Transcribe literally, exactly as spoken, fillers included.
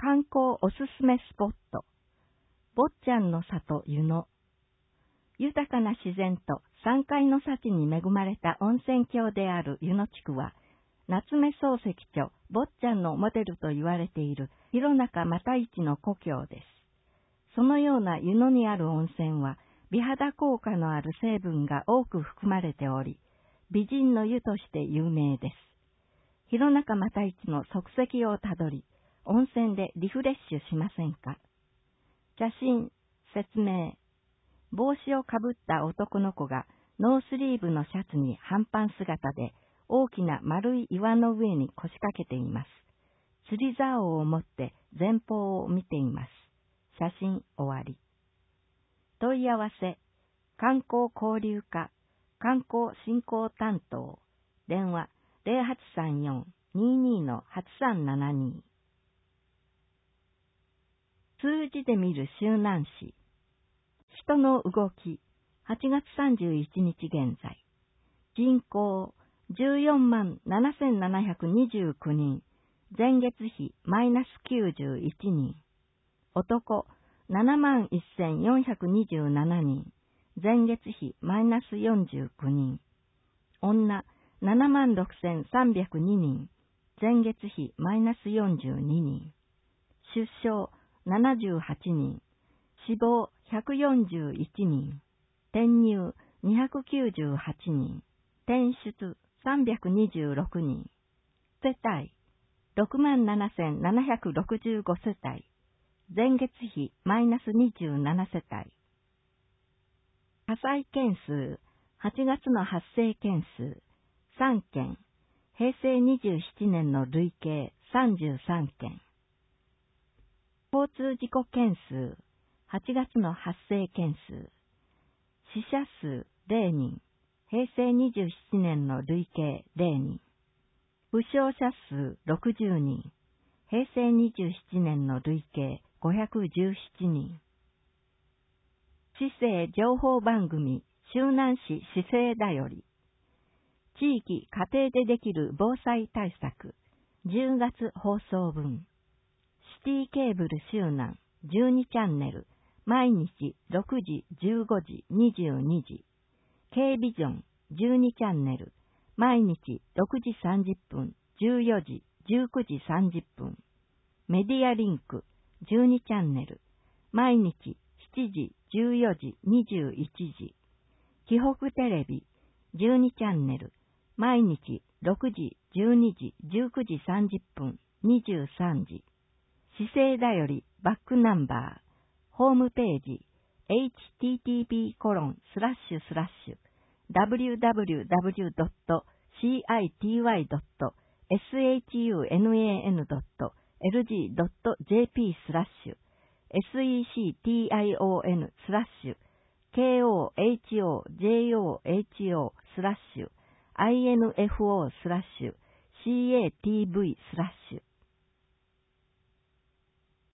観光おすすめスポット、坊ちゃんの里湯野。豊かな自然と山海の幸に恵まれた温泉郷である湯野地区は、夏目漱石著坊ちゃんのモデルと言われている弘中又一の故郷です。そのような湯野にある温泉は、美肌効果のある成分が多く含まれており、美人の湯として有名です。弘中又一の足跡をたどり、温泉でリフレッシュしませんか。写真、説明。帽子をかぶった男の子がノースリーブのシャツに半パン姿で大きな丸い岩の上に腰掛けています。釣り竿を持って前方を見ています。写真終わり。問い合わせ、観光交流課、観光振興担当、電話ゼロはちさんよん にーにー はちさんななに。数字で見る周南市。人の動き、はちがつさんじゅういちにち現在。人口、じゅうよんまんななせんななひゃくにじゅうきゅうにん。前月比、マイナスきゅうじゅういちにん。男、ななまんせんよんひゃくにじゅうななにん。前月比、マイナスよんじゅうきゅうにん。女、ななまんろくせんさんびゃくににん。前月比、マイナスよんじゅうににん。出生、ななじゅうはちにん。死亡、ひゃくよんじゅういちにん。転入、にひゃくきゅうじゅうはちにん。転出、さんびゃくにじゅうろくにん。世帯、ろくまんななせんななひゃくろくじゅうごせたい。前月比マイナスにじゅうななせたい。火災件数、はちがつの発生件数、さんけん。へいせいにじゅうななねんの累計さんじゅうさんけん。交通事故件数、はちがつの発生件数。死者数れいにん。へいせいにじゅうななねんの累計れいにん。負傷者数ろくじゅうにん。へいせいにじゅうななねんの累計ごひゃくじゅうななにん。市政情報番組、周南市市政だより。地域家庭でできる防災対策。じゅうがつ放送分。シティケーブル周南じゅうにチャンネル。毎日ろくじ、じゅうごじ、にじゅうにじ。K ビジョンじゅうにチャンネル。毎日ろくじさんじゅっぷん、じゅうよじ、じゅうくじさんじゅっぷん。メディアリンクじゅうにチャンネル。毎日しちじ、じゅうよじ、にじゅういちじ。紀北テレビじゅうにチャンネル。毎日ろくじ、じゅうにじ、じゅうくじさんじゅっぷん、にじゅうさんじ。市政だよりバックナンバー。ホームページ エイチティーティーピーコロンスラッシュスラッシュ ダブリューダブリューダブリュードットシーアイティーワイドットエスエイチユーエヌエーエヌドットエルジードットジェーピースラッシュ エスイーシーティーアイオーエヌ スラッシュ ケーオーエイチオージェーオーエイチオー スラッシュ アイエヌエフオー スラッシュ シーエーティーブイ スラッシュ